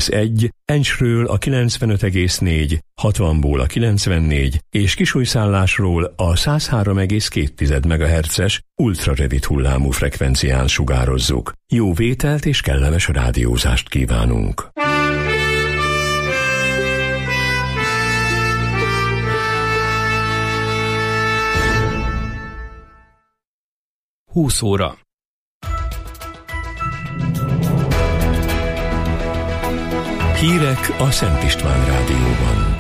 1, Encsről a 95,4, 60-ból a 94 és Kisújszállásról a 103,2 MHz-es ultrarövid hullámú frekvencián sugározzuk. Jó vételt és kellemes rádiózást kívánunk! Óra. Hírek a Szent István Rádióban.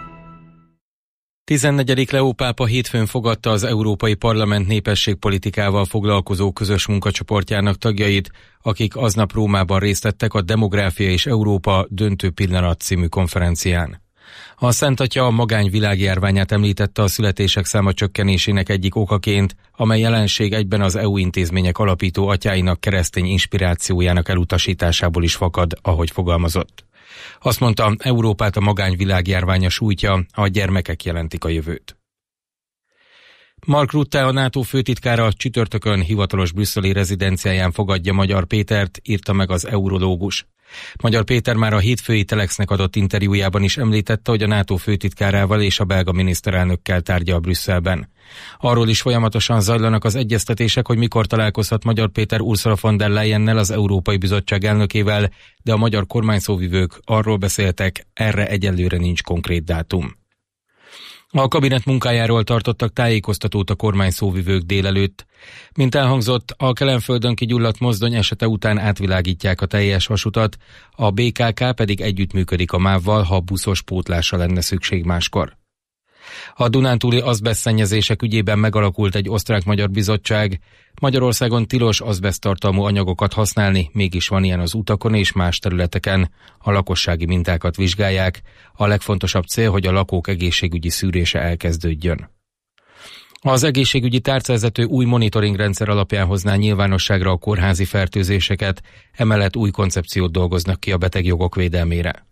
14. Leó pápa hétfőn fogadta az Európai Parlament népességpolitikával foglalkozó közös munkacsoportjának tagjait, akik aznap Rómában részt vettek a Demográfia és Európa döntő pillanat című konferencián. A Szent Atya a magány világjárványát említette a születések száma csökkenésének egyik okaként, amely jelenség egyben az EU intézmények alapító atyáinak keresztény inspirációjának elutasításából is fakad, ahogy fogalmazott. Azt mondta, Európát a magány világjárványa sújtja, a gyermekek jelentik a jövőt. Mark Rutte, a NATO főtitkára csütörtökön hivatalos brüsszeli rezidenciáján fogadja Magyar Pétert, írta meg az Eurológus. Magyar Péter már a hétfői Telexnek adott interjújában is említette, hogy a NATO főtitkárával és a belga miniszterelnökkel tárgyal Brüsszelben. Arról is folyamatosan zajlanak az egyeztetések, hogy mikor találkozhat Magyar Péter Ursula von der Leyennel, az Európai Bizottság elnökével, de a magyar kormányszóvivők arról beszéltek, erre egyelőre nincs konkrét dátum. A kabinet munkájáról tartottak tájékoztatót a kormányszóvivők délelőtt. Mint elhangzott, a Kelenföldön kigyulladt mozdony esete után átvilágítják a teljes vasutat, a BKK pedig együttműködik a MÁV-val, ha buszos pótlásra lenne szükség máskor. A dunántúli azbesztszennyezések ügyében megalakult egy osztrák-magyar bizottság. Magyarországon tilos azbeszttartalmú anyagokat használni, mégis van ilyen az utakon és más területeken. A lakossági mintákat vizsgálják. A legfontosabb cél, hogy a lakók egészségügyi szűrése elkezdődjön. Az egészségügyi tárcavezető új monitoringrendszer alapján hozná nyilvánosságra a kórházi fertőzéseket, emellett új koncepciót dolgoznak ki a betegjogok védelmére.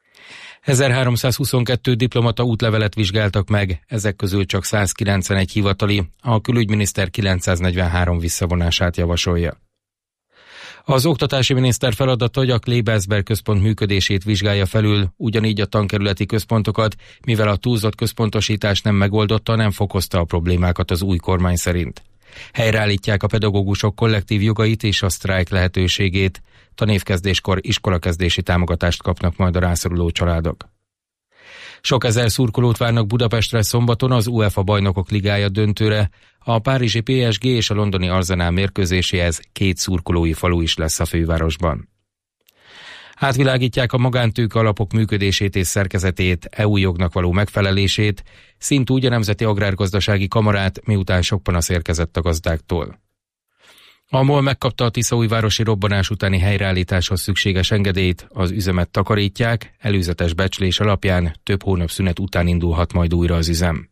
1322 diplomata útlevelet vizsgáltak meg, ezek közül csak 191 hivatali, a külügyminiszter 943 visszavonását javasolja. Az oktatási miniszter feladata, hogy a Klebersberg központ működését vizsgálja felül, ugyanígy a tankerületi központokat, mivel a túlzott központosítás nem megoldotta, nem fokozta a problémákat az új kormány szerint. Helyreállítják a pedagógusok kollektív jogait és a sztrájk lehetőségét, tanévkezdéskor iskolakezdési támogatást kapnak majd a rászoruló családok. Sok ezer szurkolót várnak Budapestre szombaton az UEFA Bajnokok Ligája döntőre, a párizsi PSG és a londoni Arsenal mérkőzéséhez 2 szurkolói falu is lesz a fővárosban. Átvilágítják a magántőke alapok működését és szerkezetét, EU jognak való megfelelését, szintúgy a Nemzeti Agrárgazdasági Kamarát, miután sok panasz érkezett a gazdáktól. A MOL megkapta a tiszaújvárosi robbanás utáni helyreállításhoz szükséges engedélyt, az üzemet takarítják, előzetes becslés alapján több hónap szünet után indulhat majd újra az üzem.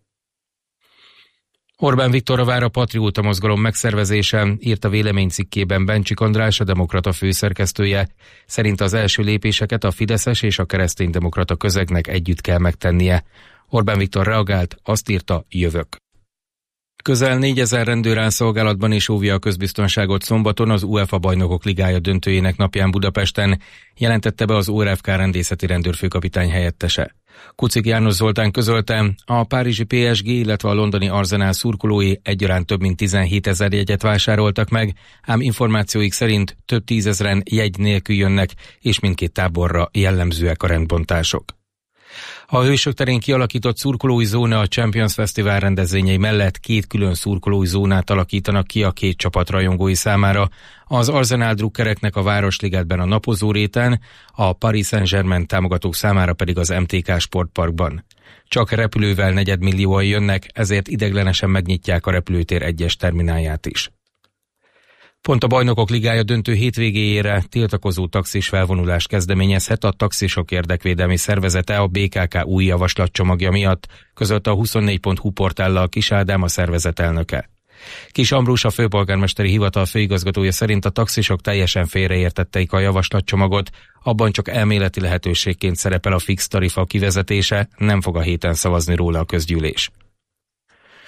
Orbán Viktorra vár a patrióta mozgalom megszervezése, írta véleménycikkében Bencsik András, a Demokrata főszerkesztője. Szerint az első lépéseket a fideszes és a kereszténydemokrata közegnek együtt kell megtennie. Orbán Viktor reagált, azt írta, jövök. Közel 4000 rendőr áll szolgálatban és óvja a közbiztonságot szombaton az UEFA Bajnokok Ligája döntőjének napján Budapesten, jelentette be az ORFK rendészeti rendőrfőkapitány helyettese. Kucik János Zoltán közölte, a párizsi PSG, illetve a londoni Arsenal szurkolói egyaránt több mint 17 000 jegyet vásároltak meg, ám információik szerint több 10 000-en jegy nélkül jönnek, és mindkét táborra jellemzőek a rendbontások. A Hősök terén kialakított szurkolói zóna a Champions Fesztivál rendezvényei mellett 2 külön szurkolói zónát alakítanak ki a 2 csapat rajongói számára, az Arsenal drukkereknek a Városligetben a Napozó réten, a Paris Saint-Germain támogatók számára pedig az MTK Sportparkban. Csak repülővel 4 millióan jönnek, ezért ideiglenesen megnyitják a repülőtér egyes terminálját is. Pont a Bajnokok Ligája döntő hétvégéjére tiltakozó taxis felvonulást kezdeményezhet a Taxisok Érdekvédelmi Szervezete, a BKK új javaslatcsomagja miatt, közölte a 24.hu portállal Kis Ádám, a szervezet elnöke. Kis Ambrus, a főpolgármesteri hivatal főigazgatója szerint a taxisok teljesen félreértették a javaslatcsomagot, abban csak elméleti lehetőségként szerepel a fix tarifa kivezetése, nem fog a héten szavazni róla a közgyűlés.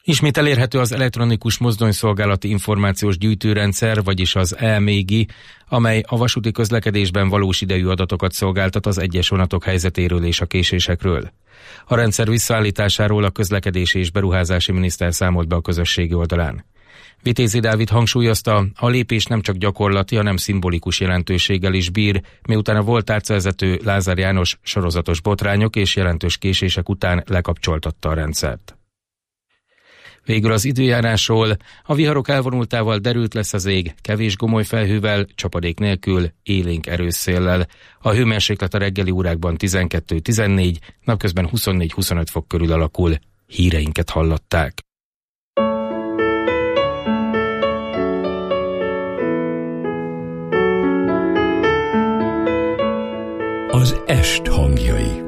Ismét elérhető az elektronikus mozdonyszolgálati információs gyűjtőrendszer, vagyis az e-MÉGI, amely a vasúti közlekedésben valós idejű adatokat szolgáltat az egyes vonatok helyzetéről és a késésekről. A rendszer visszaállításáról a közlekedési és beruházási miniszter számolt be a közösségi oldalán. Vitézi Dávid hangsúlyozta, a lépés nem csak gyakorlati, hanem szimbolikus jelentőséggel is bír, miután a volt tárcavezető Lázár János sorozatos botrányok és jelentős késések után lekapcsoltatta a rendszert. Végül az időjárásról: a viharok elvonultával derült lesz az ég, kevés gomoly felhővel, csapadék nélkül, élénk erős széllel. A hőmérséklet a reggeli órákban 12-14, napközben 24-25 fok körül alakul. Híreinket hallották. Az est hangjai.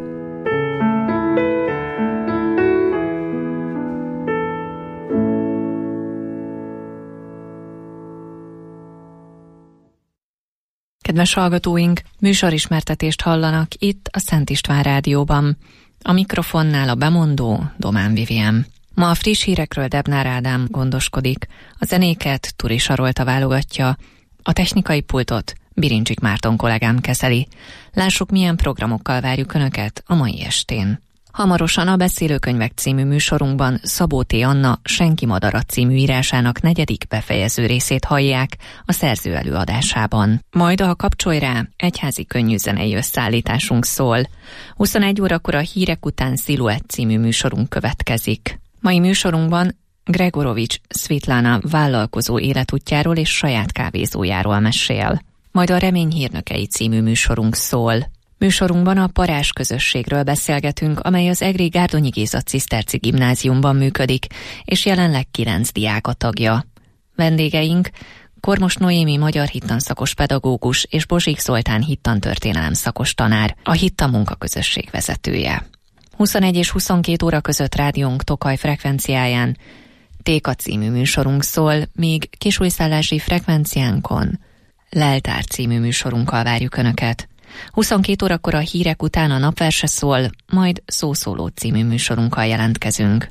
Kedves hallgatóink, műsorismertetést hallanak itt a Szent István Rádióban. A mikrofonnál a bemondó Domán Vivien. Ma a friss hírekről Debnár Ádám gondoskodik, a zenéket Turi Sarolta válogatja, a technikai pultot Birincsik Márton kollégám kezeli. Lássuk, milyen programokkal várjuk Önöket a mai estén. Hamarosan a Beszélőkönyvek című műsorunkban Szabó T. Anna Senki madara című írásának 4. befejező részét hallják a szerző előadásában. Majd a Kapcsolj rá egyházi könnyűzenei összeállításunk szól. 21 órakor a hírek után Sziluett című műsorunk következik. Mai műsorunkban Gregorovics Szvitlana vállalkozó életútjáról és saját kávézójáról mesél. Majd a Remény hírnökei című műsorunk szól. Műsorunkban a Parázs közösségről beszélgetünk, amely az egri Gárdonyi Géza Ciszterci Gimnáziumban működik, és jelenleg 9 diák a tagja. Vendégeink Kormos Noémi magyar hittanszakos pedagógus és Bozsik Zoltán hittantörténelem szakos tanár, a Hittan munkaközösség vezetője. 21 és 22 óra között rádiónk Tokaj frekvenciáján Téka című műsorunk szól, míg kisújszállási frekvenciánkon Leltár című műsorunkkal várjuk Önöket. 22 órakor a hírek után a napverse szól, majd Szószóló című műsorunkkal jelentkezünk.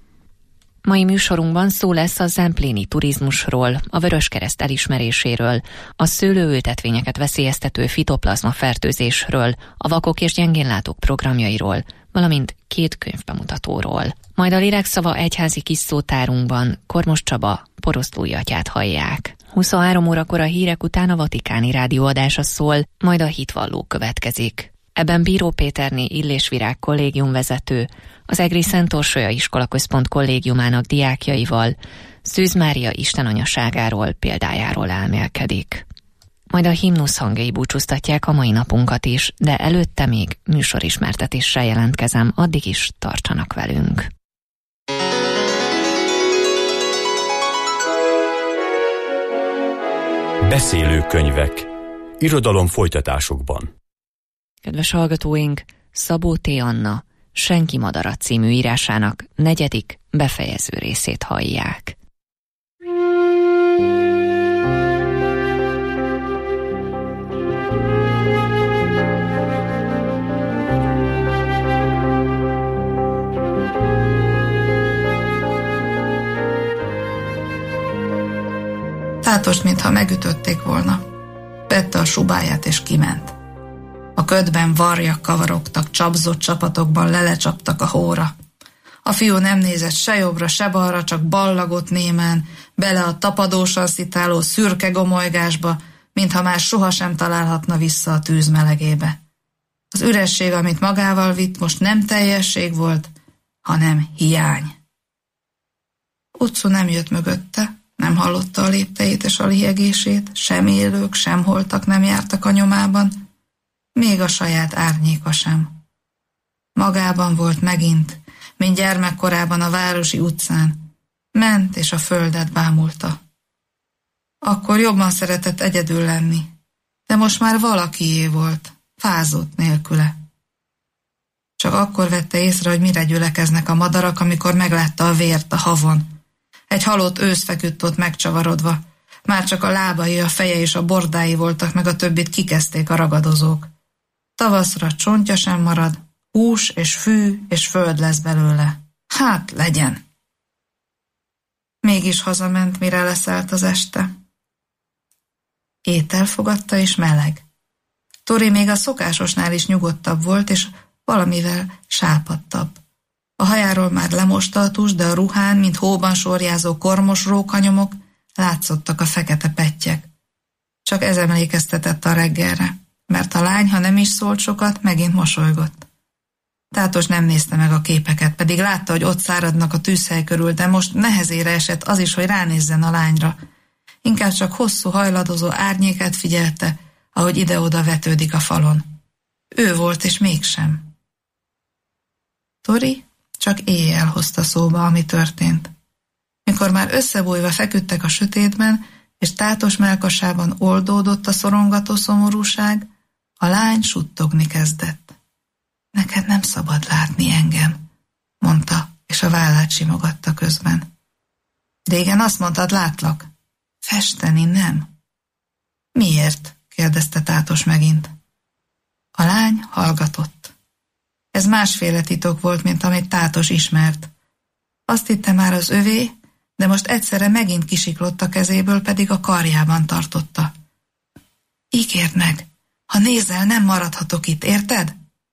Mai műsorunkban szó lesz a zempléni turizmusról, a Vöröskereszt elismeréséről, a szőlőültetvényeket veszélyeztető fitoplazma fertőzésről, a vakok és gyengénlátók programjairól, valamint 2 könyvbemutatóról. Majd a Lélekszava egyházi kis szótárunkban Kormos Csaba Poroszlói atyát hallják. 23 órakor a hírek után a Vatikáni rádióadása szól, majd a hitvalló következik. Ebben Bíró Péterné Illésvirág kollégiumvezető, az egri Szent Orsolya Iskolaközpont kollégiumának diákjaival Szűz Mária istenanyaságáról, példájáról elmélkedik. Majd a himnusz hangjai búcsúztatják a mai napunkat is, de előtte még műsorismertetéssel jelentkezem, addig is tartsanak velünk. Beszélőkönyvek. Irodalom folytatásokban. Kedves hallgatóink, Szabó T. Anna Senki madara című írásának 4. befejező részét hallják. Tátos, mintha megütötték volna. Vette a subáját és kiment. A ködben varjak kavarogtak, csapzott csapatokban lelecsaptak a hóra. A fiú nem nézett se jobbra, se balra, csak ballagott némán, bele a tapadósan szitáló szürke gomolygásba, mintha már sohasem találhatna vissza a tűz melegébe. Az üresség, amit magával vitt, most nem teljesség volt, hanem hiány. Utcu nem jött mögötte, nem hallotta a lépteit és a liegését, sem élők, sem holtak nem jártak a nyomában, még a saját árnyéka sem. Magában volt megint, mint gyermekkorában a városi utcán, ment és a földet bámulta. Akkor jobban szeretett egyedül lenni, de most már valakié volt, fázott nélküle. Csak akkor vette észre, hogy mire gyülekeznek a madarak, amikor meglátta a vért a havon. Egy halott ősz feküdt ott megcsavarodva, már csak a lábai, a feje és a bordái voltak, meg a többit kikezdték a ragadozók. Tavaszra csontja sem marad, hús és fű és föld lesz belőle. Hát legyen! Mégis hazament, mire leszállt az este. Étel fogadta és meleg. Tori még a szokásosnál is nyugodtabb volt, és valamivel sápadtabb. A hajáról már lemosta a tus, de a ruhán, mint hóban sorjázó kormos rókanyomok, látszottak a fekete pettyek. Csak ez emlékeztetett a reggelre, mert a lány, ha nem is szólt sokat, megint mosolygott. Tátos nem nézte meg a képeket, pedig látta, hogy ott száradnak a tűzhely körül, de most nehezére esett az is, hogy ránézzen a lányra. Inkább csak hosszú hajladozó árnyékát figyelte, ahogy ide-oda vetődik a falon. Ő volt, és mégsem. Tori csak éjjel hozta szóba, ami történt. Mikor már összebújva feküdtek a sötétben, és Tátos mellkasában oldódott a szorongató szomorúság, a lány suttogni kezdett. Neked nem szabad látni engem, mondta, és a vállát simogatta közben. Régen azt mondtad, látlak. Festeni nem. Miért? kérdezte Tátos megint. A lány hallgatott. Ez másféle titok volt, mint amit Tátos ismert. Azt hitte már az övé, de most egyszerre megint kisiklott a kezéből, pedig a karjában tartotta. Ígérd meg, ha nézel, nem maradhatok itt, érted?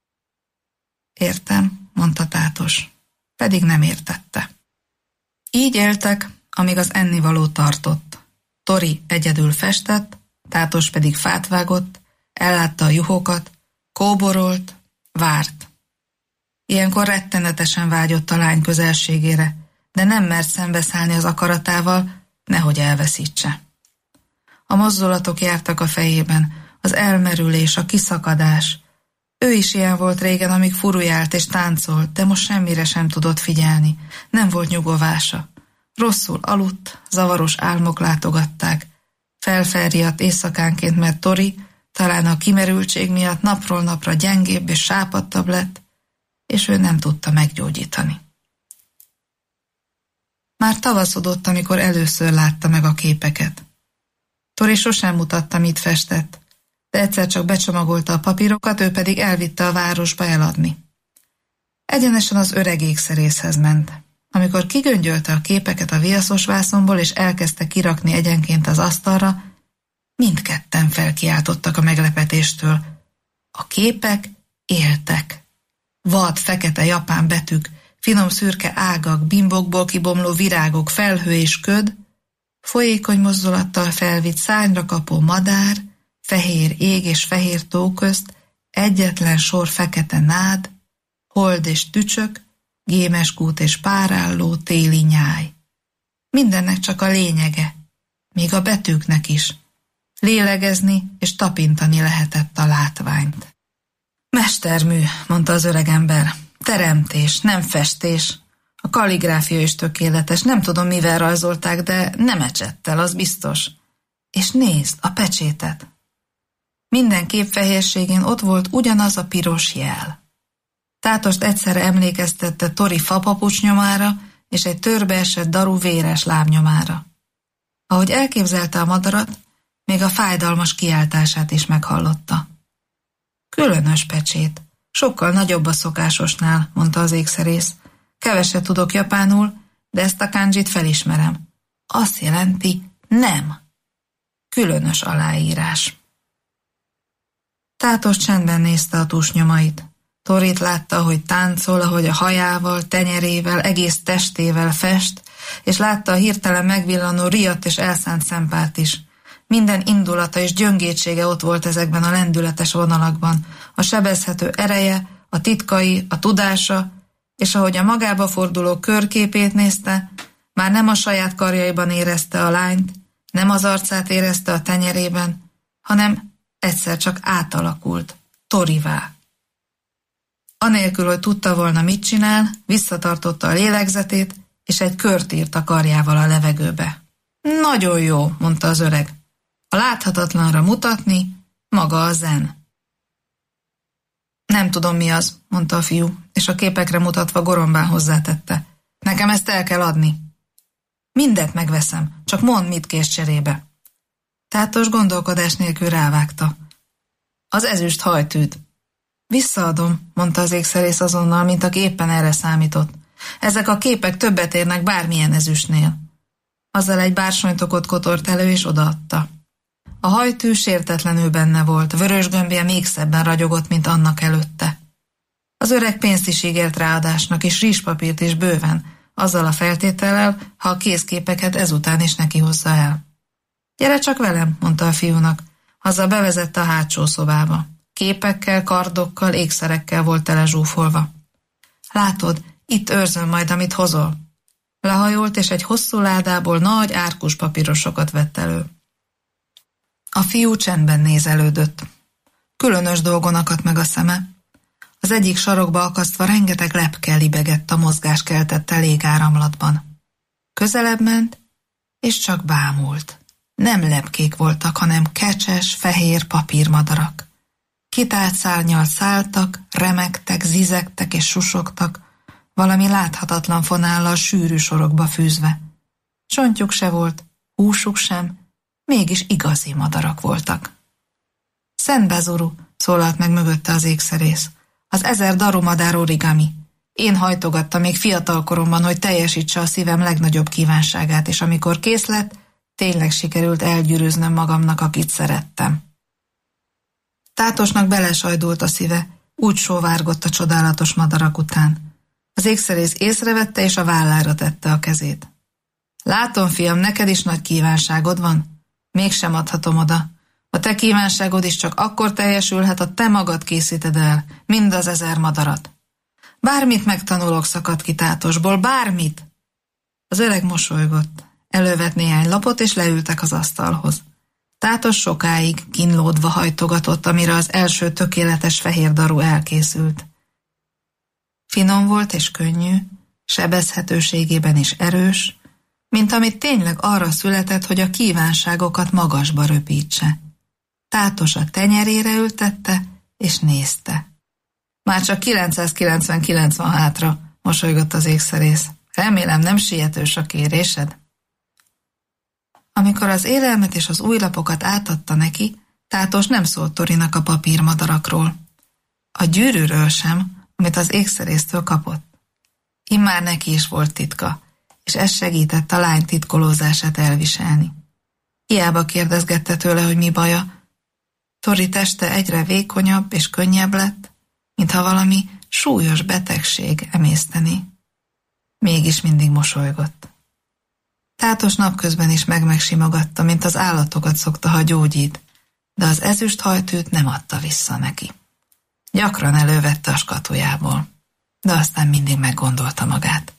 Értem, mondta Tátos, pedig nem értette. Így éltek, amíg az ennivaló tartott. Tori egyedül festett, Tátos pedig fát vágott, ellátta a juhokat, kóborolt, várt. Ilyenkor rettenetesen vágyott a lány közelségére, de nem mert szembeszállni az akaratával, nehogy elveszítse. A mozdulatok jártak a fejében, az elmerülés, a kiszakadás. Ő is ilyen volt régen, amíg furujált és táncolt, de most semmire sem tudott figyelni. Nem volt nyugovása. Rosszul aludt, zavaros álmok látogatták. Felfelriadt éjszakánként, mert Tori talán a kimerültség miatt napról napra gyengébb és sápadtabb lett, és ő nem tudta meggyógyítani. Már tavaszodott, amikor először látta meg a képeket. Tori sosem mutatta, mit festett, de egyszer csak becsomagolta a papírokat, ő pedig elvitte a városba eladni. Egyenesen az öreg ékszerészhez ment. Amikor kigöngyölte a képeket a viaszos vászonból, és elkezdte kirakni egyenként az asztalra, mindketten felkiáltottak a meglepetéstől. A képek éltek. Vad, fekete japán betűk, finom szürke ágak, bimbokból kibomló virágok, felhő és köd, folyékony mozdulattal felvitt szárnyra kapó madár, fehér ég és fehér tó közt, egyetlen sor fekete nád, hold és tücsök, gémeskút és párálló téli nyáj. Mindennek csak a lényege, még a betűknek is. Lélegezni és tapintani lehetett a látványt. Mestermű, mondta az öregember. Teremtés, nem festés. A kalligráfia is tökéletes, nem tudom, mivel rajzolták, de nem ecsettel, az biztos. És nézd, a pecsétet. Minden kép fehérségén ott volt ugyanaz a piros jel. Tátost egyszerre emlékeztette Tori fapapucs nyomára és egy törbeesett daru véres lábnyomára. Ahogy elképzelte a madarat, még a fájdalmas kiáltását is meghallotta. Különös pecsét, sokkal nagyobb a szokásosnál, mondta az ékszerész. Keveset tudok japánul, de ezt a kanjit felismerem. Azt jelenti nem. Különös aláírás. Tátos csendben nézte a tusnyomait. Torit látta, hogy táncol, ahogy a hajával, tenyerével, egész testével fest, és látta a hirtelen megvillanó riadt és elszánt szempárt is. Minden indulata és gyöngétsége ott volt ezekben a lendületes vonalakban, a sebezhető ereje, a titkai, a tudása, és ahogy a magába forduló körképét nézte, már nem a saját karjaiban érezte a lányt, nem az arcát érezte a tenyerében, hanem egyszer csak átalakult, Torivá. Anélkül, hogy tudta volna, mit csinál, visszatartotta a lélegzetét, és egy kört írt a karjával a levegőbe. Nagyon jó, mondta az öreg. A láthatatlanra mutatni, maga a zen. Nem tudom, mi az, mondta a fiú, és a képekre mutatva gorombán hozzátette. Nekem ezt el kell adni. Mindent megveszem, csak mondd, mit kérsz cserébe. Tátos gondolkodás nélkül rávágta. Az ezüst hajtűt. Visszaadom, mondta az ékszerész azonnal, mint aki éppen erre számított. Ezek a képek többet érnek bármilyen ezüstnél. Azzal egy bársonytokot kotort elő és odaadta. A hajtű sértetlenül benne volt, vörös gömbje még szebben ragyogott, mint annak előtte. Az öreg pénzt is ígért ráadásnak, és rizspapírt is bőven, azzal a feltétellel, ha a kézképeket ezután is neki hozza el. Gyere csak velem, mondta a fiúnak, azzal bevezette a hátsó szobába. Képekkel, kardokkal, ékszerekkel volt tele zsúfolva. Látod, itt őrzöm majd, amit hozol. Lehajolt, és egy hosszú ládából nagy árkus papírosokat vett elő. A fiú csendben nézelődött. Különös dolgon akadt meg a szeme. Az egyik sarokba akasztva rengeteg lepke libegett a mozgás keltette légáramlatban. Közelebb ment, és csak bámult. Nem lepkék voltak, hanem kecses, fehér papírmadarak. Kitált szárnyal szálltak, remegtek, zizegtek és susogtak, valami láthatatlan fonállal sűrű sorokba fűzve. Csontjuk se volt, húsuk sem, mégis igazi madarak voltak. Szent Bezuru, szólalt meg mögötte az ékszerész, az 1000 darumadár origami. Én hajtogattam még fiatal koromban, hogy teljesítse a szívem legnagyobb kívánságát, és amikor kész lett, tényleg sikerült elgyűrűznöm magamnak, akit szerettem. Tátosnak belesajdult a szíve, úgy sóvárgott a csodálatos madarak után. Az ékszerész észrevette, és a vállára tette a kezét. Látom, fiam, neked is nagy kívánságod van? Mégsem adhatom oda. A te kívánságod is csak akkor teljesülhet, ha te magad készíted el, mind az 1000 madarat. Bármit megtanulok, szakadt ki Tátosból, bármit! Az öreg mosolygott, elővett néhány lapot, és leültek az asztalhoz. Tátos sokáig kínlódva hajtogatott, amire az első tökéletes fehér daru elkészült. Finom volt és könnyű, sebezhetőségében is erős, mint amit tényleg arra született, hogy a kívánságokat magasba röpítse. Tátos a tenyerére ültette, és nézte. Már csak 999 van hátra, mosolygott az ékszerész. Remélem, nem sietős a kérésed? Amikor az élelmet és az új lapokat átadta neki, Tátos nem szólt Torinak a papírmadarakról. A gyűrűről sem, amit az ékszerésztől kapott. Immár neki is volt titka, és ez segített a lány titkolózását elviselni. Hiába kérdezgette tőle, hogy mi baja. Tori teste egyre vékonyabb és könnyebb lett, mintha valami súlyos betegség emészteni. Mégis mindig mosolygott. Tátos napközben is megsimogatta, mint az állatokat szokta, ha gyógyít, de az ezüst hajtűt nem adta vissza neki. Gyakran elővette a skatujából, de aztán mindig meggondolta magát.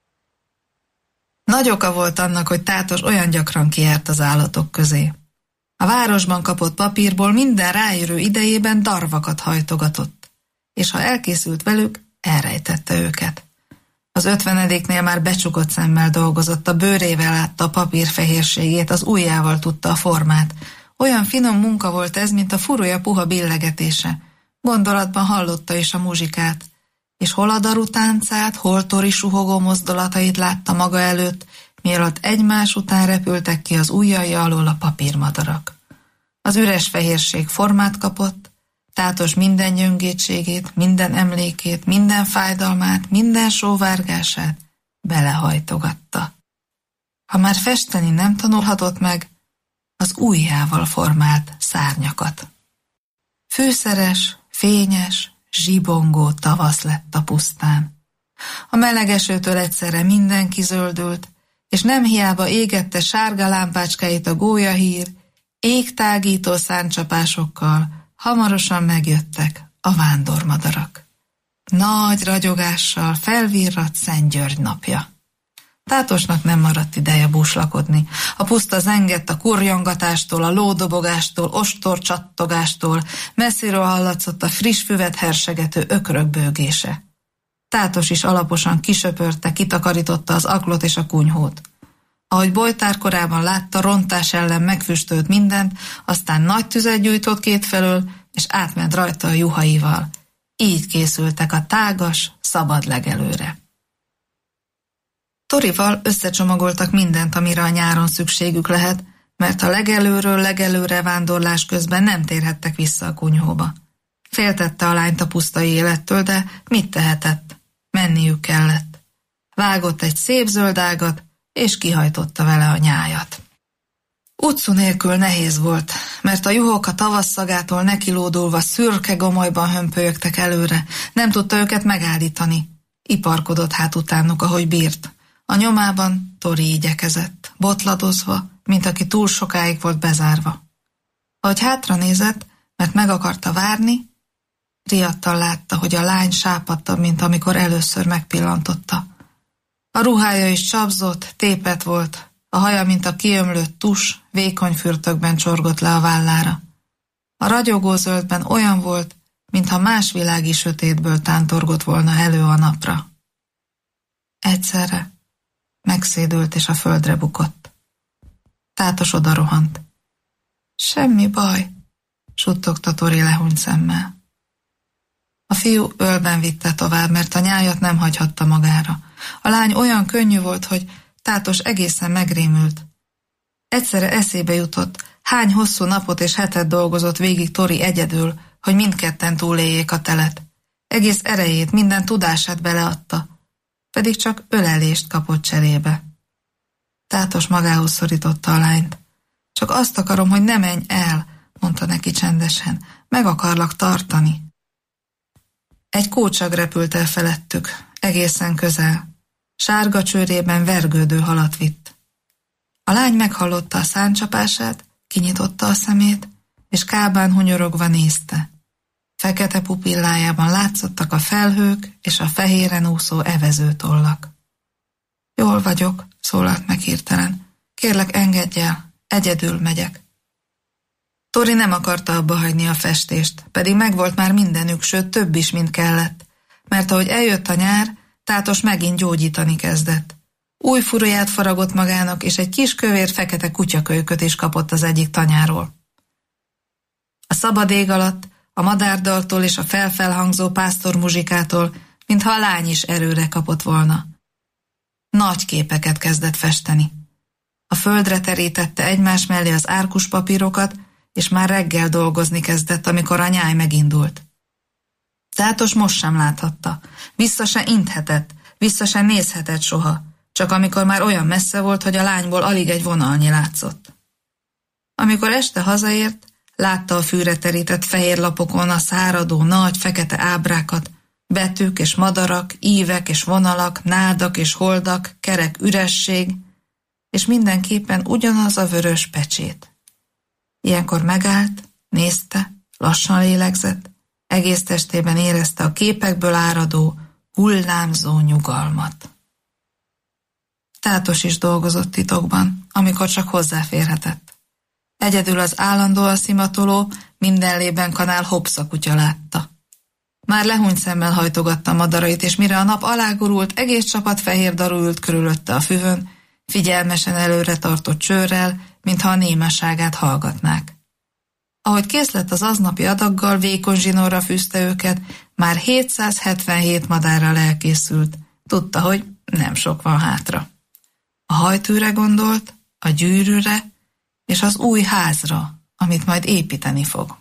Nagy oka volt annak, hogy Tátos olyan gyakran kijárt az állatok közé. A városban kapott papírból minden ráérő idejében darvakat hajtogatott, és ha elkészült velük, elrejtette őket. Az 50-nél már becsukott szemmel dolgozott, a bőrével látta a papír fehérségét, az ujjával tudta a formát. Olyan finom munka volt ez, mint a furúja puha billegetése. Gondolatban hallotta is a muzsikát, és hol a daru táncát, hol Tori suhogó mozdulatait látta maga előtt, mielőtt egymás után repültek ki az ujjai alól a papírmadarak. Az üres fehérség formát kapott, Tátos minden gyöngétségét, minden emlékét, minden fájdalmát, minden sóvárgását belehajtogatta. Ha már festeni nem tanulhatott meg, az ujjával formált szárnyakat. Fűszeres, fényes, zsibongó tavasz lett a pusztán. A meleg esőtől egyszerre mindenki zöldült, és nem hiába égette sárga lámpácskáit a gólyahír, égtágító szárnycsapásokkal hamarosan megjöttek a vándormadarak. Nagy ragyogással felvirradt Szent György napja. Tátosnak nem maradt ideje búslakodni. A puszta zengett a kurjongatástól, a lódobogástól, ostor csattogástól, messziről hallatszott a friss füvet hersegető ökrök bőgése. Tátos is alaposan kisöpörte, kitakarította az aklot és a kunyhót. Ahogy Bojtár korában látta, rontás ellen megfüstölt mindent, aztán nagy tüzet gyújtott kétfelől, és átment rajta a juhaival. Így készültek a tágas, szabad legelőre. Torival összecsomagoltak mindent, amire a nyáron szükségük lehet, mert a legelőről legelőre vándorlás közben nem térhettek vissza a kunyhóba. Féltette a lányt a pusztai élettől, de mit tehetett? Menniük kellett. Vágott egy szép zöld ágat, és kihajtotta vele a nyájat. Utcú nélkül nehéz volt, mert a juhok a tavasszagától nekilódulva szürke gomolyban hömpölyögtek előre, nem tudta őket megállítani. Iparkodott hát utánuk, ahogy bírt. A nyomában Tori igyekezett, botladozva, mint aki túl sokáig volt bezárva. Ahogy hátra nézett, mert meg akarta várni, riadtan látta, hogy a lány sápadtabb, mint amikor először megpillantotta. A ruhája is csapzott, tépet volt, a haja, mint a kiömlött tus, vékony fürtökben csorgott le a vállára. A ragyogó zöldben olyan volt, mintha más világi sötétből tántorgott volna elő a napra. Egyszerre megszédült és a földre bukott. Tátos odarohant. Semmi baj, suttogta Tori lehúnyt szemmel. A fiú ölben vitte tovább, mert a nyájat nem hagyhatta magára. A lány olyan könnyű volt, hogy Tátos egészen megrémült. Egyszerre eszébe jutott, hány hosszú napot és hetet dolgozott végig Tori egyedül, hogy mindketten túléljék a telet. Egész erejét, minden tudását beleadta, pedig csak ölelést kapott cserébe. Tátos magához szorította a lányt. Csak azt akarom, hogy ne menj el, mondta neki csendesen, meg akarlak tartani. Egy kócsag repült el felettük, egészen közel. Sárga csőrében vergődő halat vitt. A lány meghallotta a száncsapását, kinyitotta a szemét, és kábán hunyorogva nézte. Fekete pupillájában látszottak a felhők és a fehéren úszó evezőtollak. Jól vagyok, szólalt meg hirtelen. Kérlek, engedj el, egyedül megyek. Tori nem akarta abba hagyni a festést, pedig megvolt már mindenük, sőt több is, mint kellett, mert ahogy eljött a nyár, Tátos megint gyógyítani kezdett. Új furuját faragott magának, és egy kis kövér fekete kutyakölyköt is kapott az egyik tanyáról. A szabad ég alatt, a madárdaltól és a felfelhangzó pásztormuzsikától, mintha a lány is erőre kapott volna. Nagy képeket kezdett festeni. A földre terítette egymás mellé az árkuspapírokat, és már reggel dolgozni kezdett, amikor a nyáj megindult. Tátos most sem láthatta, vissza se inthetett, vissza se nézhetett soha, csak amikor már olyan messze volt, hogy a lányból alig egy vonalnyi látszott. Amikor este hazaért, látta a fűre terített fehér lapokon a száradó nagy fekete ábrákat, betűk és madarak, ívek és vonalak, nádak és holdak, kerek üresség, és mindenképpen ugyanaz a vörös pecsét. Ilyenkor megállt, nézte, lassan lélegzett, egész testében érezte a képekből áradó, hullámzó nyugalmat. Tátos is dolgozott titokban, amikor csak hozzáférhetett. Egyedül az állandóan szimatoló, mindenlében kanál Hopsa kutya látta. Már lehúnyt szemmel hajtogatta a madarait, és mire a nap alágurult, egész csapat fehér daru ült körülötte a füvön, figyelmesen előre tartott csőrrel, mintha a némaságát hallgatnák. Ahogy kész lett az aznapi adaggal, vékony zsinórra fűzte őket, már 777 madárral elkészült. Tudta, hogy nem sok van hátra. A hajtűre gondolt, a gyűrűre, és az új házra, amit majd építeni fog.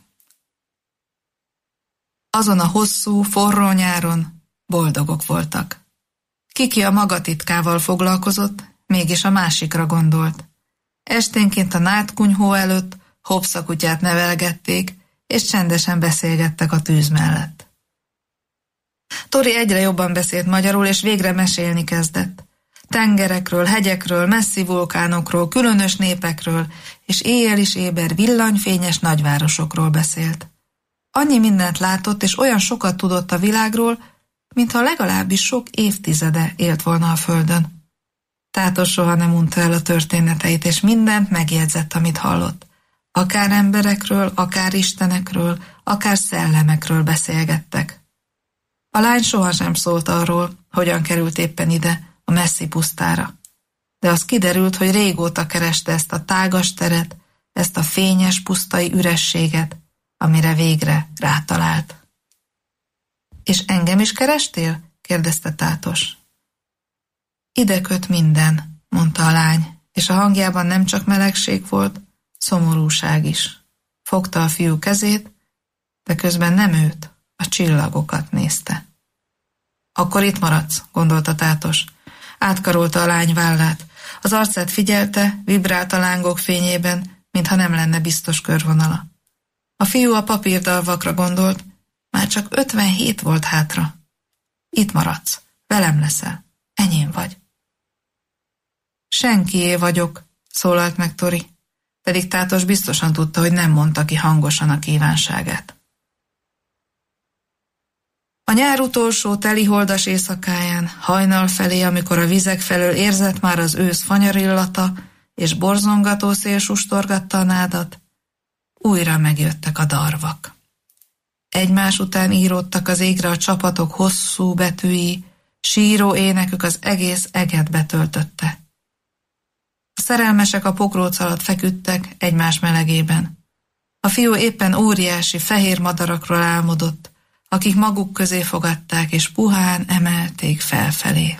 Azon a hosszú, forró nyáron boldogok voltak. Kiki a maga titkával foglalkozott, mégis a másikra gondolt. Esténként a nádkunyhó előtt Hopsa kutyát nevelgették, és csendesen beszélgettek a tűz mellett. Tori egyre jobban beszélt magyarul, és végre mesélni kezdett. Tengerekről, hegyekről, messzi vulkánokról, különös népekről, és éjjel is éber, villanyfényes nagyvárosokról beszélt. Annyi mindent látott, és olyan sokat tudott a világról, mintha legalábbis sok évtizede élt volna a földön. Tátos soha nem unta el a történeteit, és mindent megjegyzett, amit hallott. Akár emberekről, akár istenekről, akár szellemekről beszélgettek. A lány sohasem szólt arról, hogyan került éppen ide, a messzi pusztára. De az kiderült, hogy régóta kereste ezt a tágas teret, ezt a fényes pusztai ürességet, amire végre rátalált. És engem is kerestél? kérdezte Tátos. Ide köt minden, mondta a lány, és a hangjában nem csak melegség volt, szomorúság is. Fogta a fiú kezét, de közben nem őt, a csillagokat nézte. Akkor itt maradsz, gondolta Tátos. Átkarolta a lány vállát. Az arcát figyelte, vibrált a lángok fényében, mintha nem lenne biztos körvonala. A fiú a papírdalvakra gondolt, már csak 57 volt hátra. Itt maradsz, velem leszel, enyém vagy. Senkié vagyok, szólalt meg Tori, pedig Tátos biztosan tudta, hogy nem mondta ki hangosan a kívánságát. A nyár utolsó teliholdas éjszakáján, hajnal felé, amikor a vizek felől érzett már az ősz fanyarillata, és borzongató szél sustorgatta a nádat, újra megjöttek a darvak. Egymás után íródtak az égre a csapatok hosszú betűi, síró énekük az egész eget betöltötte. A szerelmesek a pokróc alatt feküdtek egymás melegében. A fiú éppen óriási fehér madarakról álmodott, akik maguk közé fogadták és puhán emelték felfelé.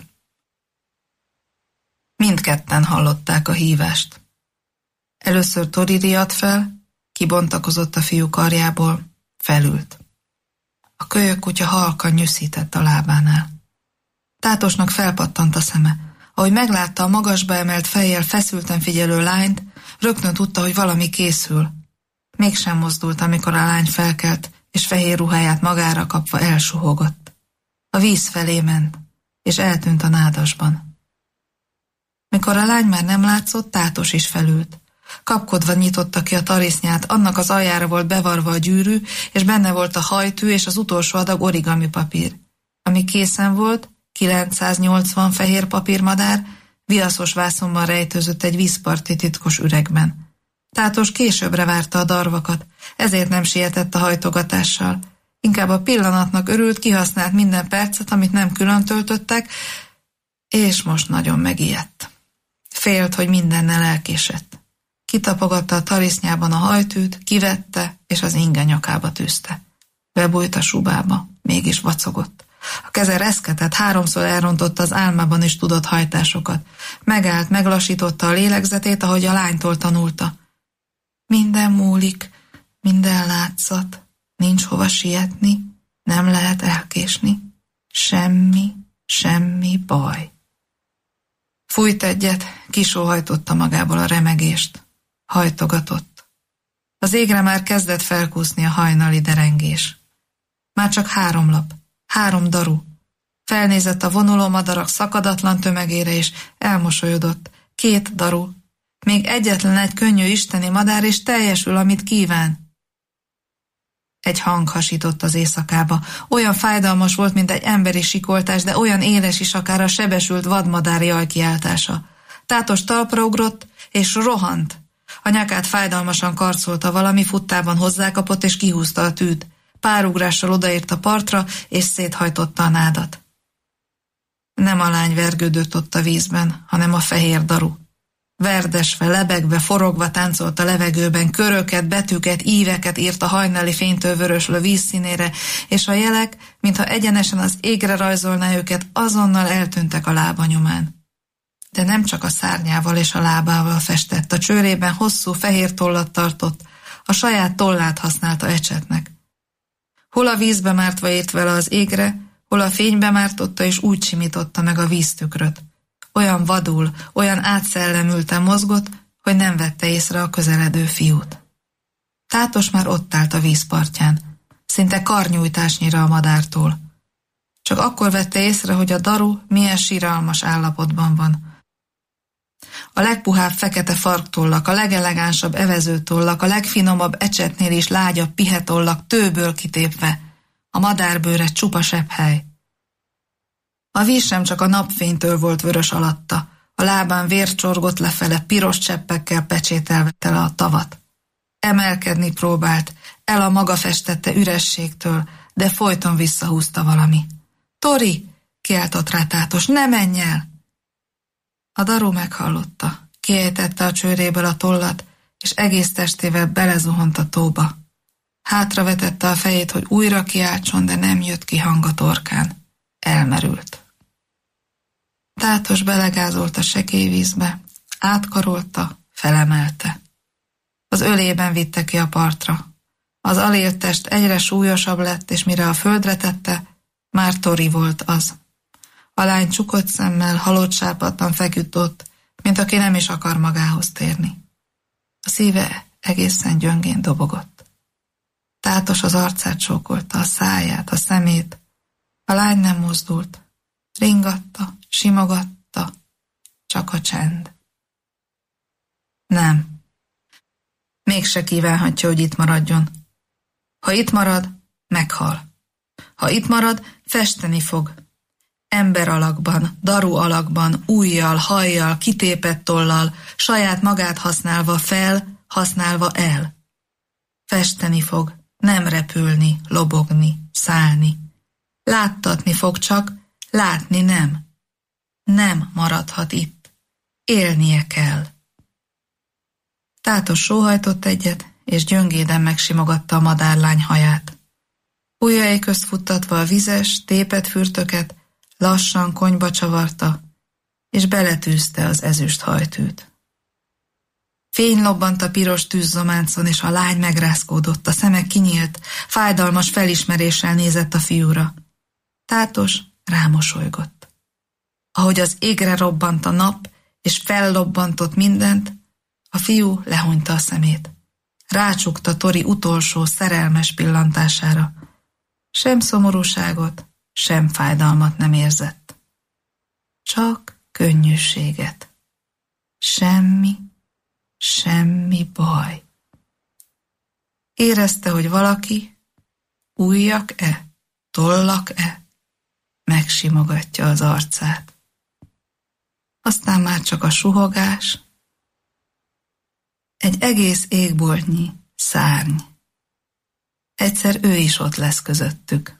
Mindketten hallották a hívást. Először Tori riadt fel, kibontakozott a fiú karjából, felült. A kölyökkutya halkan nyüszített a lábánál. Tátosnak felpattant a szeme. Ahogy meglátta a magasba emelt fejjel feszülten figyelő lányt, rögtön tudta, hogy valami készül. Mégsem mozdult, amikor a lány felkelt, és fehér ruháját magára kapva elsuhogott. A víz felé ment, és eltűnt a nádasban. Mikor a lány már nem látszott, Tátos is felült. Kapkodva nyitotta ki a tarisznyát, annak az aljára volt bevarva a gyűrű, és benne volt a hajtű és az utolsó adag origami papír. Ami készen volt, 980 fehér papírmadár, viaszos vászonban rejtőzött egy vízparti titkos üregben. Tátos későbbre várta a darvakat, ezért nem sietett a hajtogatással. Inkább a pillanatnak örült, kihasznált minden percet, amit nem külön töltöttek, és most nagyon megijedt. Félt, hogy mindennel elkésett. Kitapogatta a tarisznyában a hajtűt, kivette, és az inge nyakába tűzte. Bebújt a subába, mégis vacogott. A keze reszketett, 3-szor elrontotta az álmában is tudott hajtásokat. Megállt, meglassította a lélegzetét, ahogy a lánytól tanulta. Minden múlik, minden látszat, nincs hova sietni, nem lehet elkésni. Semmi baj. Fújt egyet, kisóhajtotta magából a remegést. Hajtogatott. Az égre már kezdett felkúszni a hajnali derengés. Már csak 3 lap, 3 daru. Felnézett a vonuló madarak szakadatlan tömegére, és elmosolyodott. 2 daru. Még egyetlen egy könnyű isteni madár, és teljesül, amit kíván. Egy hang hasított az éjszakába. Olyan fájdalmas volt, mint egy emberi sikoltás, de olyan éles is akár a sebesült vadmadár jajkiáltása. Tátos talpra ugrott, és rohant. A nyakát fájdalmasan karcolta, valami futtában hozzákapott, és kihúzta a tűt. Pár ugrással odaért a partra, és széthajtotta a nádat. Nem a lány vergődött ott a vízben, hanem a fehér daru. Verdesve, lebegve, forogva táncolt a levegőben, köröket, betűket, íveket írt a hajnali fénytől vöröslő vízszínére, és a jelek, mintha egyenesen az égre rajzolná őket, azonnal eltűntek a lába nyomán. De nem csak a szárnyával és a lábával festett, a csőrében hosszú fehér tollat tartott, a saját tollát használta ecsetnek. Hol a vízbe mártva ért vele az égre, hol a fénybe mártotta és úgy simította meg a víztükröt. Olyan vadul, olyan átszellemülten mozgott, hogy nem vette észre a közeledő fiút. Tátos már ott állt a vízpartján, szinte karnyújtásnyira a madártól. Csak akkor vette észre, hogy a daru milyen siralmas állapotban van. A legpuhább fekete farktollak, a legelegánsabb evezőtollak, a legfinomabb ecsetnél is lágyabb pihetollak tőből kitépve, a madárbőre csupa sebhely. A víz sem csak a napfénytől volt vörös alatta, a lábán vér csorgott lefele, piros cseppekkel pecsételve tele a tavat. Emelkedni próbált, el a maga festette ürességtől, de folyton visszahúzta valami. Tori! Kiáltott rá Tátos, ne menj el! A daru meghallotta, kiejtette a csőréből a tollat, és egész testével belezuhant a tóba. Hátravetette a fejét, hogy újra kiáltson, de nem jött ki hang a torkán. Elmerült. Tátos belegázolt a sekély vízbe, átkarolta, felemelte. Az ölében vitte ki a partra. Az alélt test egyre súlyosabb lett, és mire a földre tette, már Tori volt az. A lány csukott szemmel, halott sápadtan feküdt ott, mint aki nem is akar magához térni. A szíve egészen gyöngén dobogott. Tátos az arcát csókolta, a száját, a szemét. A lány nem mozdult. Ringatta, simogatta, csak a csend. Nem. Mégse kívánhatja, hogy itt maradjon. Ha itt marad, meghal. Ha itt marad, festeni fog. Ember alakban, daru alakban, ujjal, hajjal, kitépett tollal, saját magát használva fel, használva el. Festeni fog, nem repülni, lobogni, szállni. Láttatni fog csak, látni nem. Nem maradhat itt. Élnie kell. Tátos sóhajtott egyet, és gyöngéden megsimogatta a madárlány haját. Ujjai közt futtatva a vizes, tépett fürtöket, lassan konyba csavarta, és beletűzte az ezüst hajtűt. Fény lobbant a piros tűzzománcon, és a lány megrázkódott, a szeme kinyílt, fájdalmas felismeréssel nézett a fiúra. Tátos rámosolygott. Ahogy az égre robbant a nap, és fellobbantott mindent, a fiú lehunyta a szemét. Rácsukta Tori utolsó, szerelmes pillantására. Sem szomorúságot, sem fájdalmat nem érzett. Csak könnyűséget. Semmi baj. Érezte, hogy valaki, ujjak-e, tollak-e, megsimogatja az arcát. Aztán már csak a suhogás, egy egész égboltnyi szárny. Egyszer ő is ott lesz közöttük.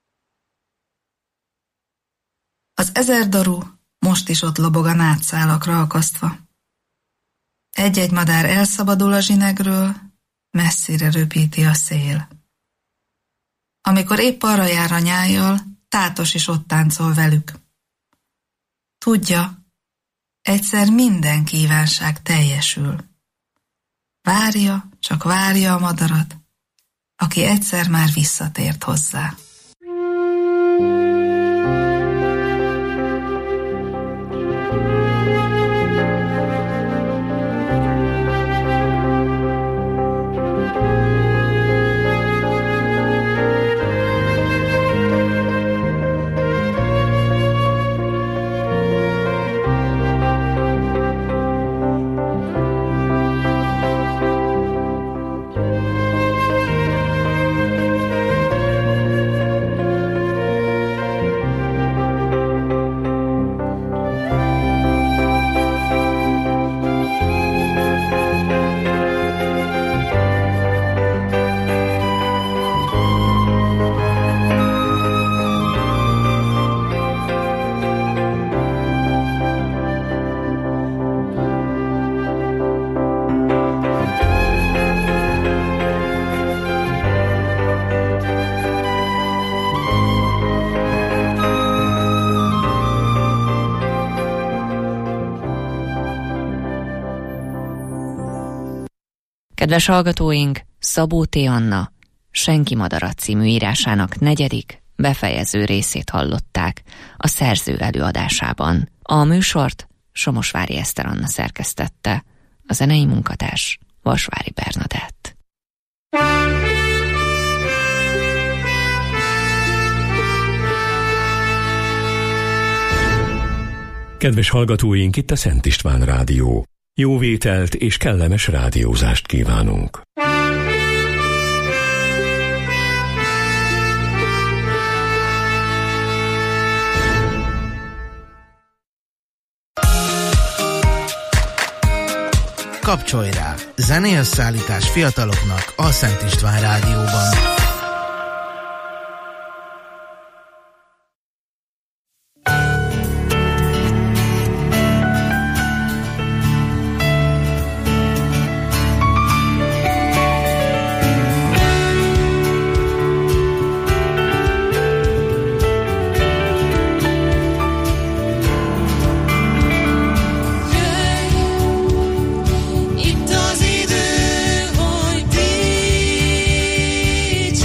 Az 1000 daru most is ott lobog a nátszálakra akasztva. Egy-egy madár elszabadul a zsinegről, messzire röpíti a szél. Amikor épp arra jár a nyájjal, Tátos is ott táncol velük. Tudja, egyszer minden kívánság teljesül. Várja, csak várja a madarat, aki egyszer már visszatért hozzá. Kedves hallgatóink, Szabó T. Anna Senki madarat című írásának 4. befejező részét hallották a szerző előadásában. A műsort Somosvári Eszter Anna szerkesztette, a zenei munkatárs Vasvári Bernadett. Kedves hallgatóink, itt a Szent István Rádió. Jó vételt és kellemes rádiózást kívánunk. Kapcsolj rá! Zenéösszállítás fiataloknak a Szent István Rádióban. Itt az idő, hogy díj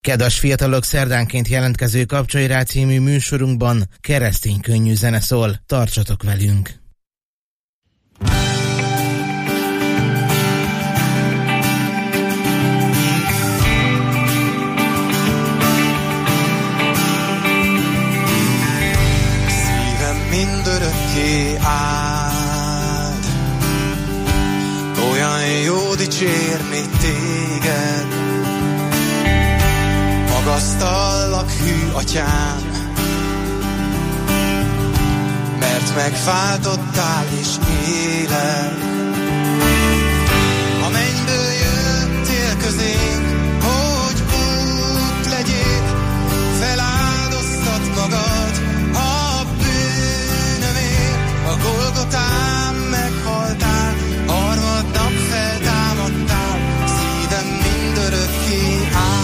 Kedves fiatalok, szerdánként jelentkező Kapcsolj rá című műsorunkban keresztény könnyű zene szól. Tartsatok velünk! Szívem mindörökké áld, olyan jó dicsérni téged. Magasztallak, hű atyám, mert megváltottál és élek. A mennyből jöttél közénk, hogy út legyél, feláldoztat magad a bűnömért. A Golgotán meghaltál, harmadnap feltámadtál, szívem mindörökké áll.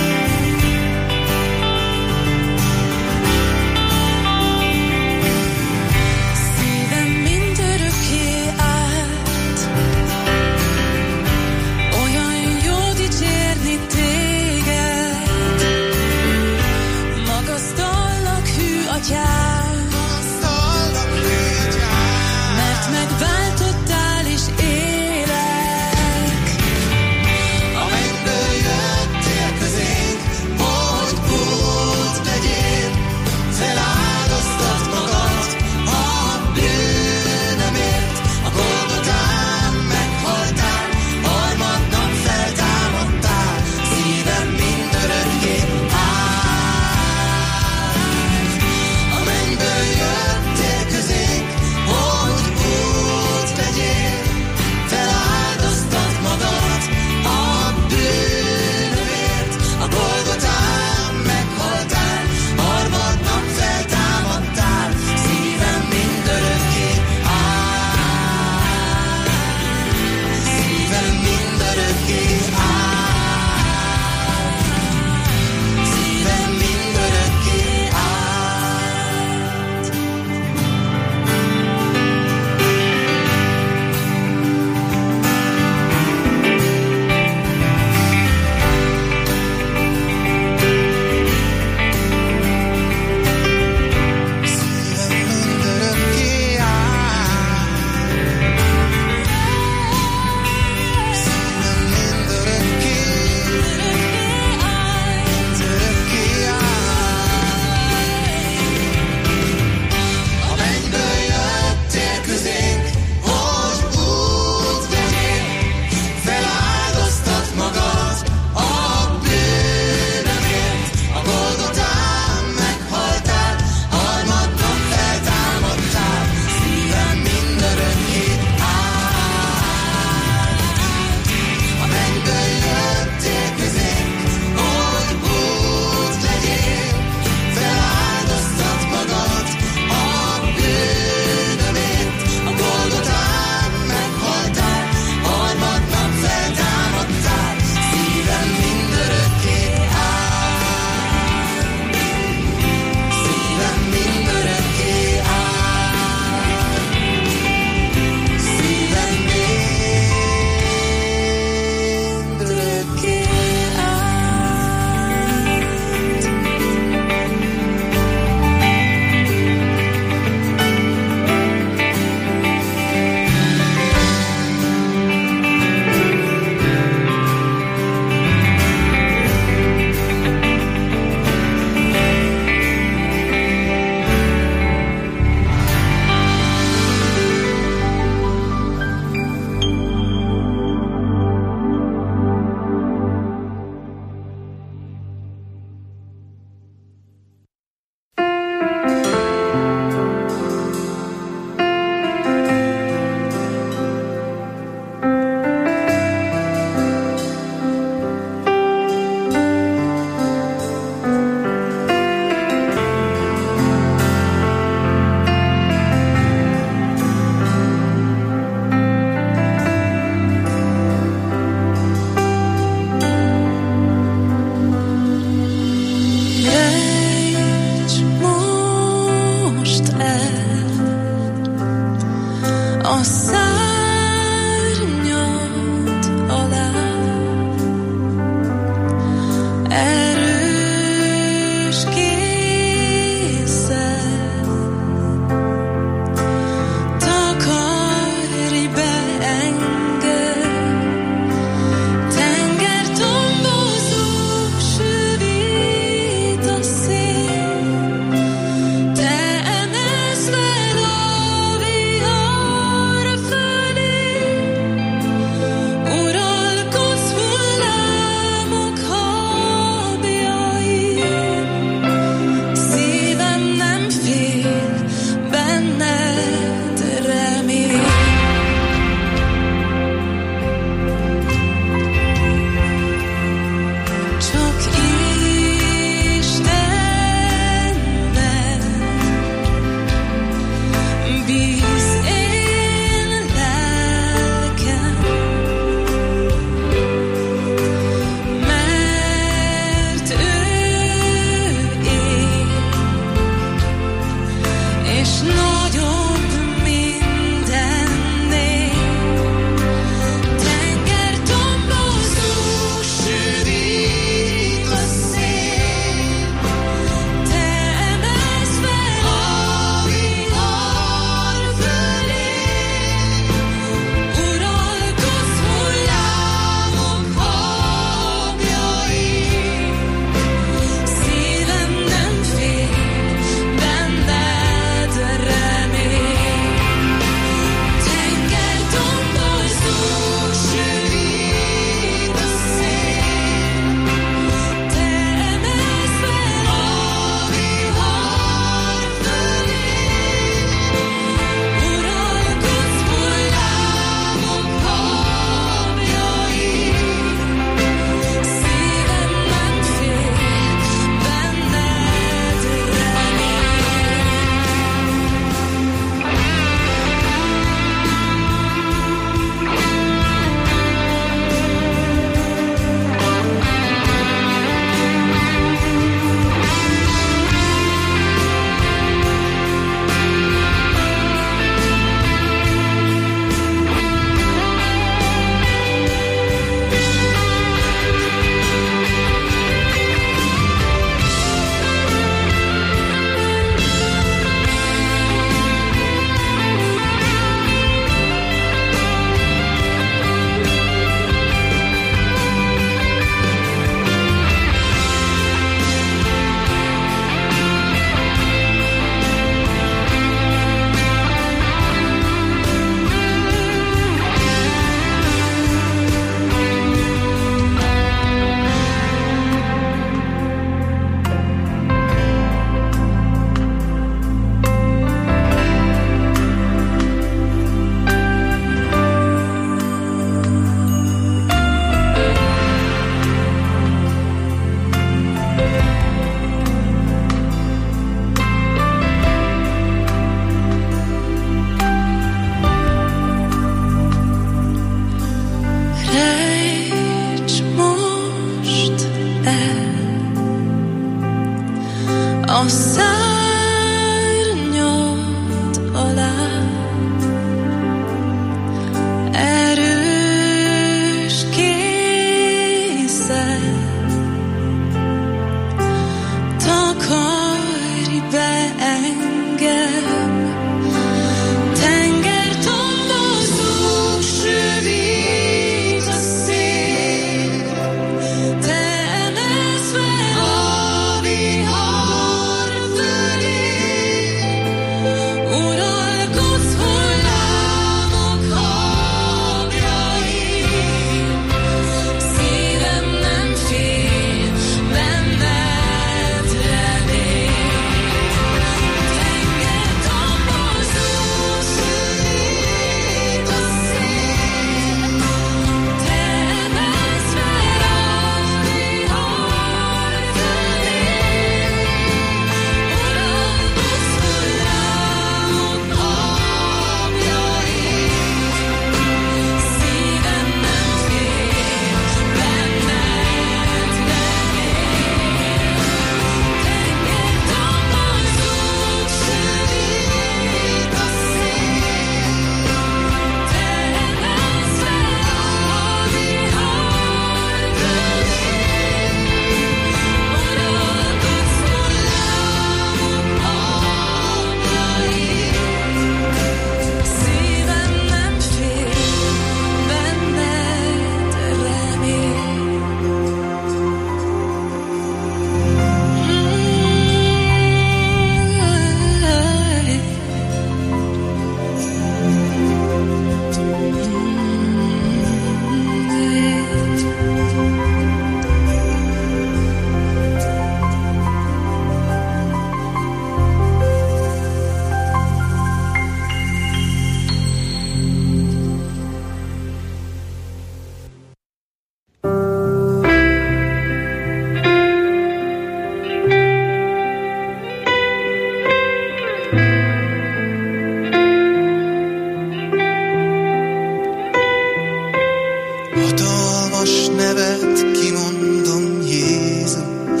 hatalmas nevet kimondom, Jézus.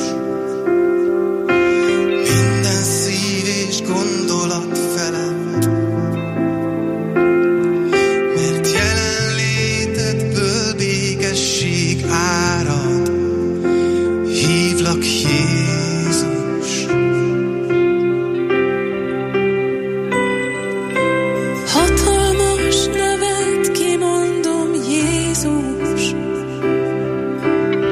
Minden szív és gondolat felem, mert jelenlétedből békesség árad. Hívlak, Jézus. Hatalmas nevet kimondom, Jézus.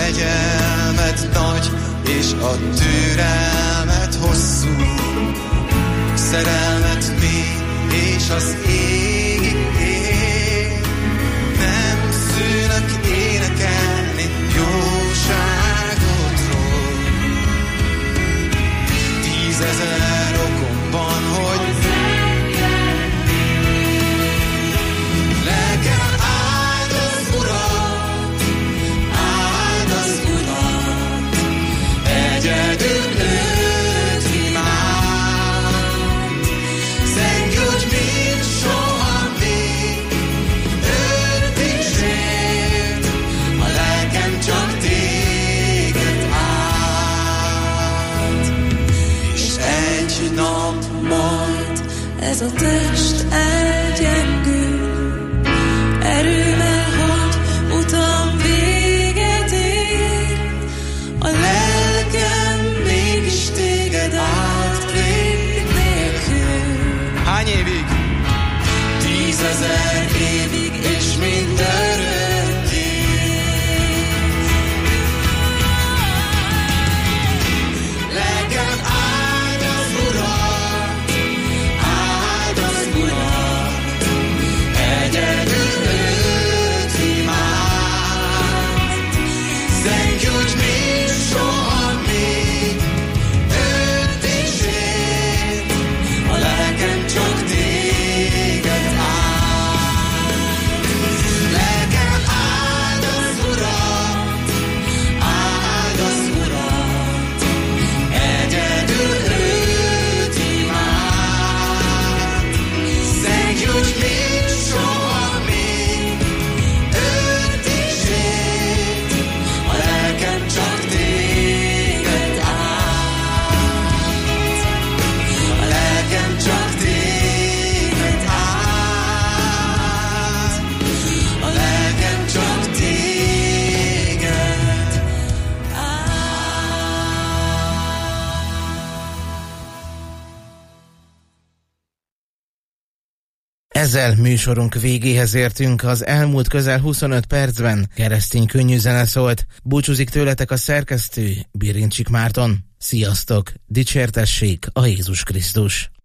kegyelmed nagy, és a türelmed hosszú, szerelmed mély, és az égig ér. Nem szűnök énekelni jóságodról. 10 000 okom van, hogy lelkem áld az Urat, áld az Urat, egyedül őt imád. Zengődj, mint soha még, őt dicsérd, a lelkem csak téged áld. És egy nap majd ez a test elgyengül, erőmmel hagy utam véget ér, a lelkem mégis téged áld vég nélkül. hány évig? 10 000 évig, és mindörökké. Lelkem áld az Urat, áld az Urat, egyedül őt imád. Zengődj, mint soha még, őt dicsérd, a lelkem csak téged áld. Lelkem áld az Urat, áld az Urat, egyedül őt imád. Zengődj, mint soha még, őt dicsérd, a lelkem csak téged áld. A lelkem csak téged áld. A lelkem csak téged áld. Ezzel műsorunk végéhez értünk. Az elmúlt közel 25 percben keresztény könnyű zene szólt. Búcsúzik tőletek a szerkesztő, Birincsik Márton. Sziasztok! Dicsértessék a Jézus Krisztus!